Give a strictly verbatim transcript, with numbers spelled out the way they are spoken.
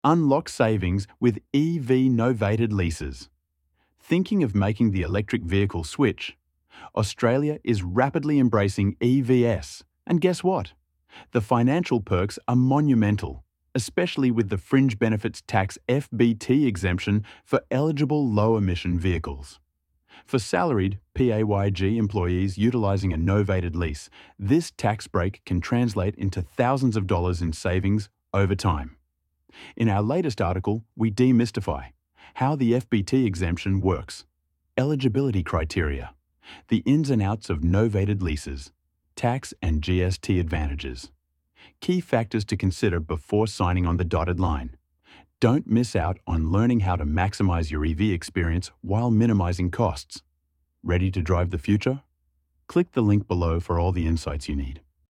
Unlock savings with E V novated leases. Thinking of making the electric vehicle switch? Australia is rapidly embracing E V S, and guess what? The financial perks are monumental, especially with the fringe benefits tax F B T exemption for eligible low-emission vehicles. For salaried P A Y G employees utilising a novated lease, this tax break can translate into thousands of dollars in savings over time. In our latest article, we demystify how the F B T exemption works, eligibility criteria, the ins and outs of novated leases, tax and G S T advantages, key factors to consider before signing on the dotted line. Don't miss out on learning how to maximize your E V experience while minimizing costs. Ready to drive the future? Click the link below for all the insights you need.